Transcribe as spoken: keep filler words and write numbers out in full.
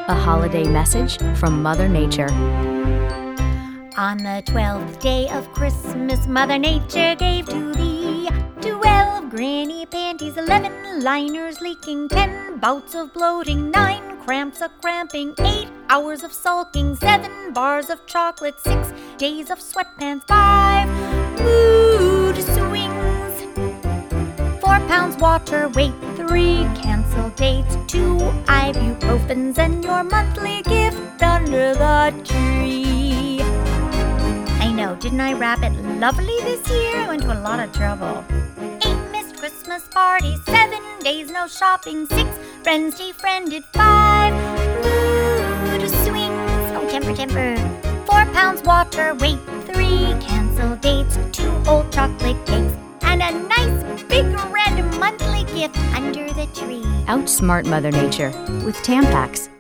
A holiday message from Mother Nature. On the twelfth day of Christmas, Mother Nature gave to thee twelve granny panties, eleven liners leaking, ten bouts of bloating, nine cramps of cramping, eight hours of sulking, seven bars of chocolate, six days of sweatpants, five mood swings, four pounds water weight, three cancel dates, two ibuprofens, and your monthly gift under the tree. I know, didn't I wrap it lovely this year? I went to a lot of trouble. Eight missed Christmas parties, seven days no shopping, six friends defriended, five mood swings, oh temper, temper, four pounds water weight, three cancel dates, two old chocolate cakes, and a nice big red monthly gift under the tree. Outsmart Mother Nature with Tampax.